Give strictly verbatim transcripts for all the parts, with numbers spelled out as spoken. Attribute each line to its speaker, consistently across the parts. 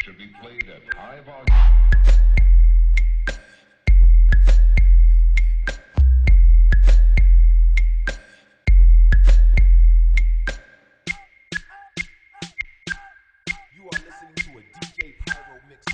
Speaker 1: should be played at high volume.
Speaker 2: You are listening to a D J Pyro mix.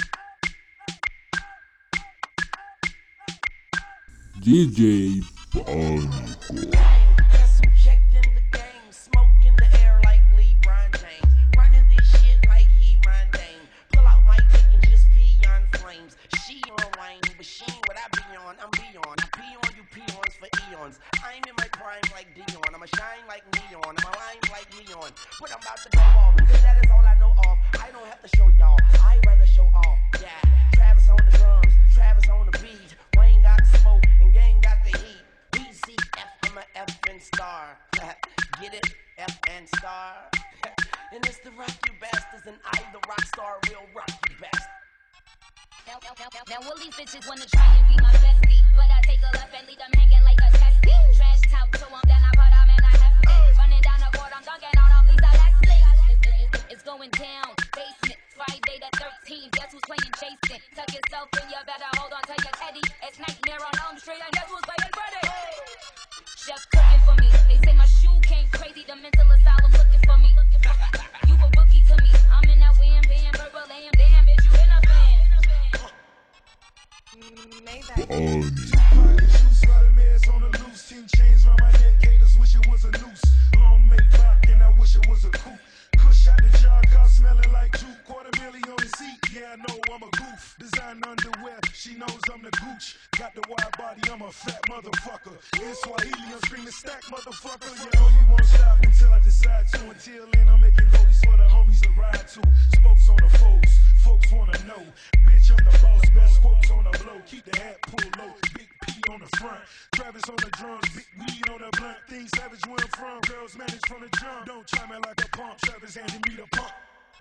Speaker 3: D J Pyro.
Speaker 4: Guess who checked in the game? Smoke in the air like LeBron James. Running this shit like he Ron Dane. Pull out my dick and just pee on flames. She on wine, but she ain't what I be on. I'm beyond. I pee on you peons for eons. I'm in my prime like Dion. I'ma shine like neon. I'ma line like Leon. But I'm about to go off because that is all I know of. I don't have to show y'all. I rather show off. Yeah. Travis on the drums. Travis on the beat. Wayne got the smoke and Gang got the heat. B C F, I'm a F and star. Get it? F and star. And it's the rock you bastards, and I, the rock star, will rock you bastards.
Speaker 5: Now, now, now, now, now all these bitches wanna try and be my bestie, but I take a left and leave them hanging like a testy. Trash talk to them, then I put them in a hefty. Running down the court, I'm dunking on them, Lisa Leslie. It, it, it, it's going down, basement, Friday the thirteenth. Guess who's playing Jason? Tuck yourself in, you better hold on to your teddy. It's Nightmare on Elm Street, and guess who's playing Freddy? Chef cooking for me. They say my shoe came crazy, the mental asylum looking for me. You a rookie to me. I'm in that wham bam, purple lamb, damn bitch, you in a fan.
Speaker 2: Spider-Man's on the loose, ten chains round my neck. Haters wish it was a noose. Long made back, and I wish it was a coupe. Kush out the jar, car smelling like juke. Quarter million on the seat, yeah, I know I'm a goof. Design underwear, she knows I'm the gooch. Got the wide body, I'm a fat motherfucker. In Swahili, I'm screaming stack, motherfucker. You know you won't stop until I decide to. Until then, I'm making roadies for the homies to ride to. Spokes on the foes, folks wanna know. Bitch, I'm the boss, best quotes on the blow. Keep the hat pulled low, big P on the front. Travis on the drums, big weed on the blunt. Things savage where I'm from, girls manage from the jump. Don't try me like a pump, Travis handing me the pump.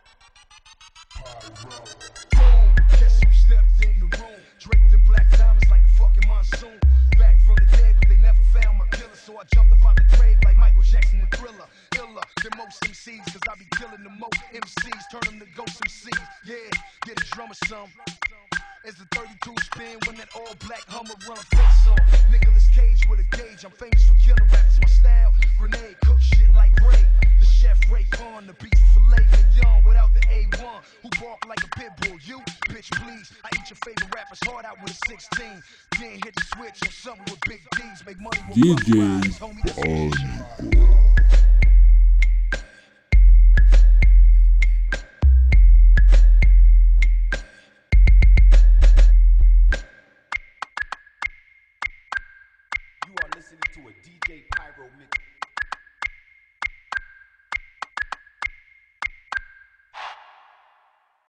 Speaker 2: Pyro. Boom, guess who stepped in the room? Draped in black diamonds like a fucking monsoon. Back from the dead, but they never found my killer. So I jumped up out the grave like Michael Jackson and Thriller. Iller than most M Cs, cause I be killing the most M Cs. Turn them to ghost M Cs. Yeah, get a drum or some. As the thirty-two spin when that all black Hummer run face off. Nicolas Cage with a gauge, I'm famous for killing rappers. My style, grenade, cook shit like Ray. The chef Ray Khan, the beef filet mignon without the A one. Who bark like a pit bull? You, bitch, please. I eat your favorite rapper's heart out with a sixteen. Then hit the switch on something with big D's. Make money with
Speaker 3: D
Speaker 2: rough
Speaker 3: J
Speaker 2: riders, homie. That's
Speaker 3: Pyro.
Speaker 2: You are listening to a D J Pyro mix.